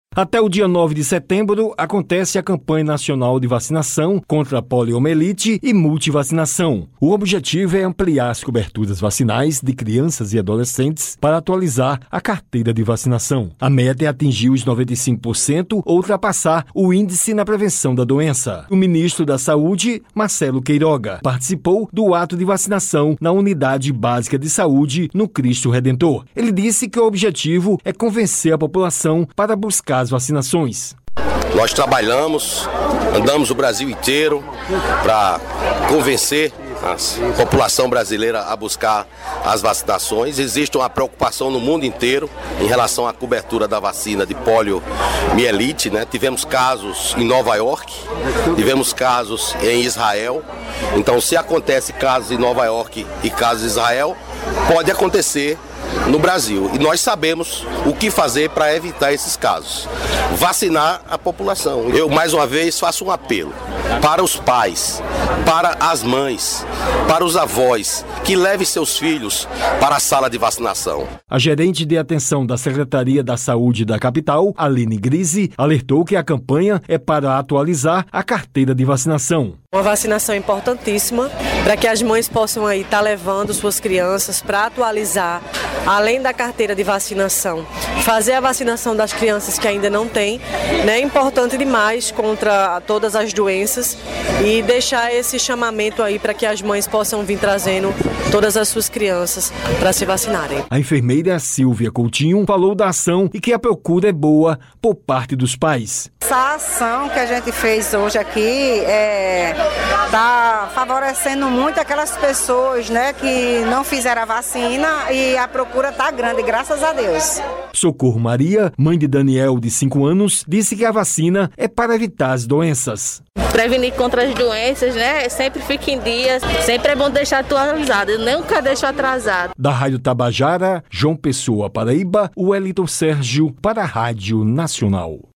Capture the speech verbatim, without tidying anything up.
Até o dia nove de setembro, acontece a campanha nacional de vacinação contra a poliomielite e multivacinação. O objetivo é ampliar as coberturas vacinais de crianças e adolescentes para atualizar a carteira de vacinação. A meta é atingir os noventa e cinco por cento ou ultrapassar o índice na prevenção da doença. O ministro da Saúde, Marcelo Queiroga, participou do ato de vacinação na Unidade Básica de Saúde no Cristo Redentor. Ele disse que o objetivo é convencer a população para buscar as vacinações. Nós trabalhamos, andamos o Brasil inteiro para convencer a população brasileira a buscar as vacinações. Existe uma preocupação no mundo inteiro em relação à cobertura da vacina de poliomielite, né? Tivemos casos em Nova York, tivemos casos em Israel. Então, se acontece casos em Nova York e casos em Israel, pode acontecer no Brasil. E nós sabemos o que fazer para evitar esses casos. Vacinar a população. Eu, mais uma vez, faço um apelo para os pais, para as mães, para os avós, que levem seus filhos para a sala de vacinação. A gerente de atenção da Secretaria da Saúde da capital, Aline Grise, alertou que a campanha é para atualizar a carteira de vacinação. Uma vacinação importantíssima para que as mães possam aí estar levando suas crianças para atualizar, além da carteira de vacinação, fazer a vacinação das crianças que ainda não têm, né? É importante demais contra todas as doenças e deixar esse chamamento aí para que as mães possam vir trazendo todas as suas crianças para se vacinarem. A enfermeira Silvia Coutinho falou da ação e que a procura é boa por parte dos pais. Essa ação que a gente fez hoje aqui é está favorecendo muito aquelas pessoas, né, que não fizeram a vacina e a procura está grande, graças a Deus. Socorro Maria, mãe de Daniel, de cinco anos, disse que a vacina é para evitar as doenças. Prevenir contra as doenças, né? Sempre fica em dia, sempre é bom deixar atualizado, eu nunca deixo atrasado. Da Rádio Tabajara, João Pessoa, Paraíba, Wellington Sérgio para a Rádio Nacional.